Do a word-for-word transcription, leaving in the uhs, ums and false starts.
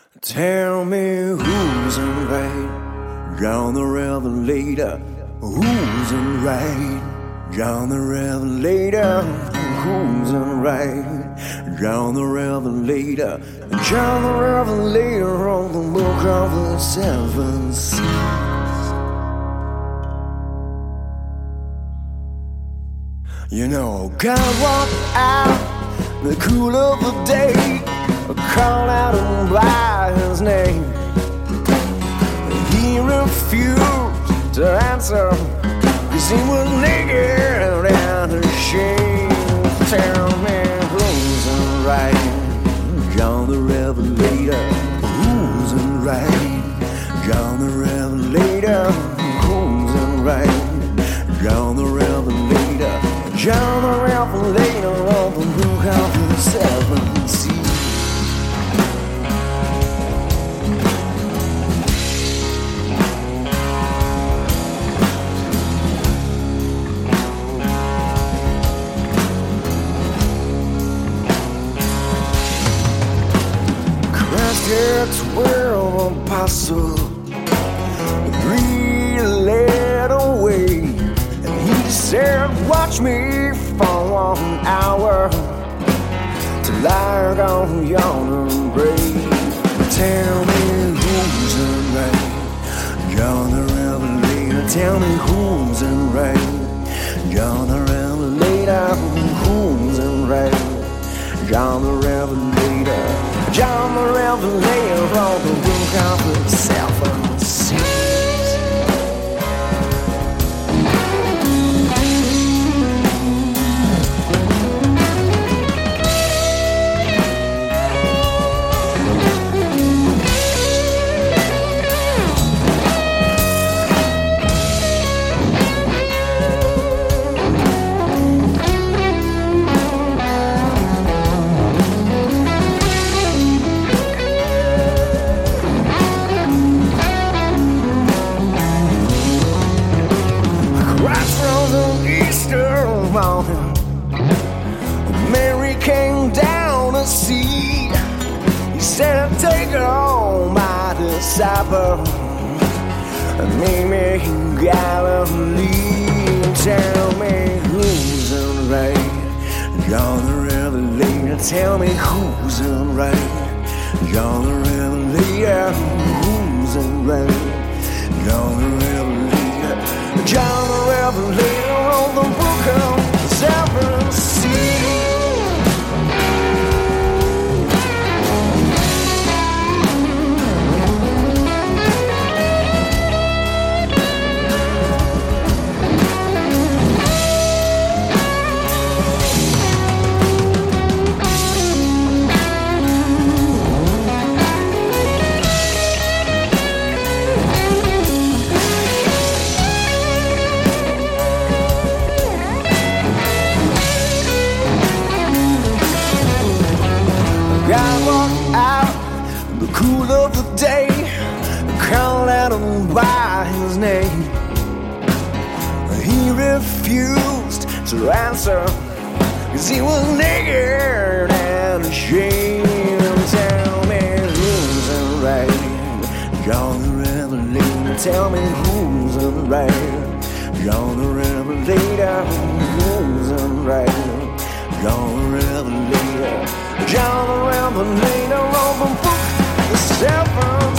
Tell me who's in right, John the Revelator. Who's in right, John the Revelator. Who's in right, John the Revelator. John the Revelator on the book of the seven seas. You know, God walked out the cool of the day, called out him by his name. He refused to answer, cause he was naked and ashamed. Tell me who's in right, John the Revelator. Who's in right, John the Revelator. Who's in right, John the Revelator. John the Revelator of the book of the seven seas. Twelve apostles, three led away, and he said, watch me for one hour till I go yawn and pray. Tell me who's in right, John the Revelator. Tell me who's in right, John the Revelator. Who's in right, John the Revelator. John the Revelator on the book of the seven seas. Mary came down to see. He said, take all my disciples and meet me in Galilee. Tell me who's in right, John the Revelator. Tell me who's in right, John the Revelator. Who's in right, John the Revelator. John the Revelator on the book of the seven seas. God walked out the cool of the day, called out him by his name. He refused to answer, cause he was naked and ashamed. Tell me who's in right, John the Revelator. Tell me who's in right, John the Revelator. Who's in right, John the Revelator. John the Revelator on the book, the seven